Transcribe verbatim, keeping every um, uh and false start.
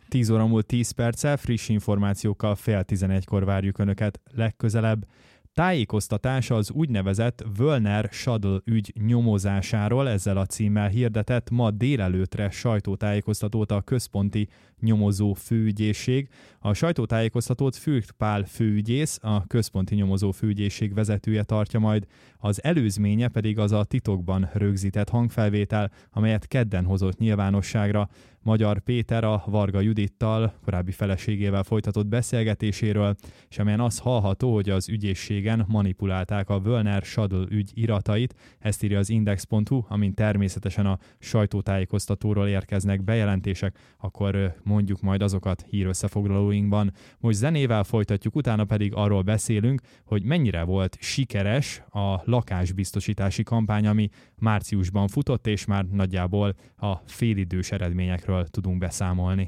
tíz óra múlt tíz perccel, friss információkkal fél tizenegykor várjuk Önöket legközelebb. Tájékoztatás az úgynevezett Völner Shuttle ügy nyomozásáról, ezzel a címmel hirdetett ma délelőttre sajtótájékoztatót a központi nyomozó főügyészség. A sajtótájékoztatót Fürth Pál főügyész, a központi nyomozó főügyészség vezetője tartja majd, az előzménye pedig az a titokban rögzített hangfelvétel, amelyet kedden hozott nyilvánosságra. Magyar Péter a Varga Judittal, korábbi feleségével folytatott beszélgetéséről, és amelyen az hallható, hogy az ügyészségen manipulálták a Völner Shuttle ügy iratait, ezt írja az index pont hu, amint természetesen a sajtótájékoztatóról érkeznek bejelentések, akkor mondjuk majd azokat hírösszefoglalóinkban. Most zenével folytatjuk, utána pedig arról beszélünk, hogy mennyire volt sikeres a lakásbiztosítási kampány, ami márciusban futott, és már nagyjából a félidős eredményekről tudunk beszámolni.